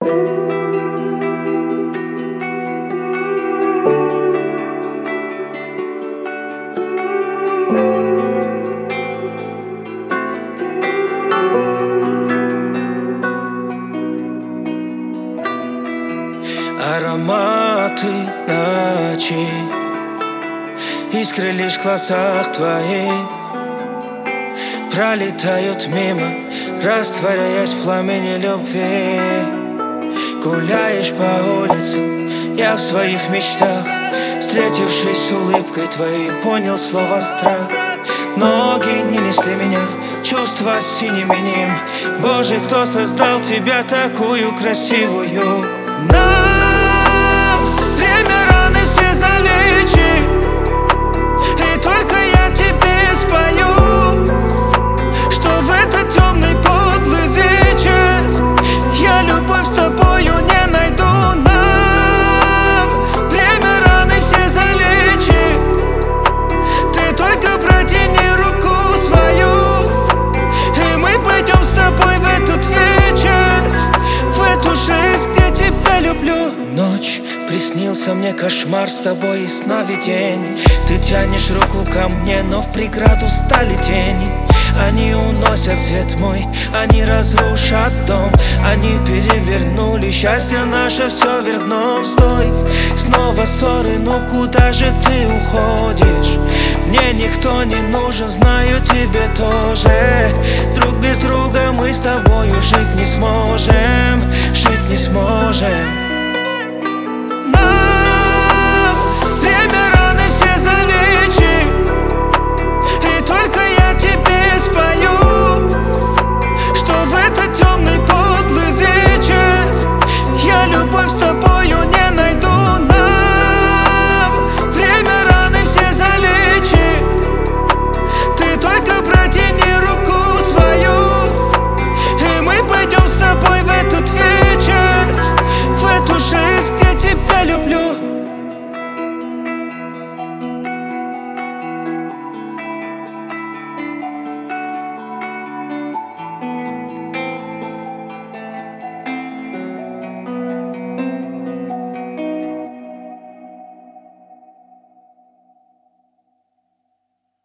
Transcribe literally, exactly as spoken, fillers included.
Ароматы ночи, искры лишь в глазах твоих пролетают мимо, растворяясь в пламени любви. Гуляешь по улицам, я в своих мечтах, встретившись с улыбкой твоей, понял слово страх. Ноги не несли меня, чувства синим инием. Боже, кто создал тебя такую красивую? Нам время раны все залечи, и только я тебе спою, что в этот темный подлый вечер я любовь с тобою не найду. Нам время раны все залечи, ты только протяни руку свою, и мы пойдем с тобой в этот вечер, в эту жизнь, где тебя люблю. Ночь, приснился мне кошмар с тобой и сновидений. Ты тянешь руку ко мне, но в преграду стали тени. Они уносят свет мой, они разрушат дом, они перевернули счастье наше все вверх дном. Стой, снова ссоры, но куда же ты уходишь? Мне никто не нужен, знаю, тебе тоже. Друг без друга мы с тобою жить не сможем. Жить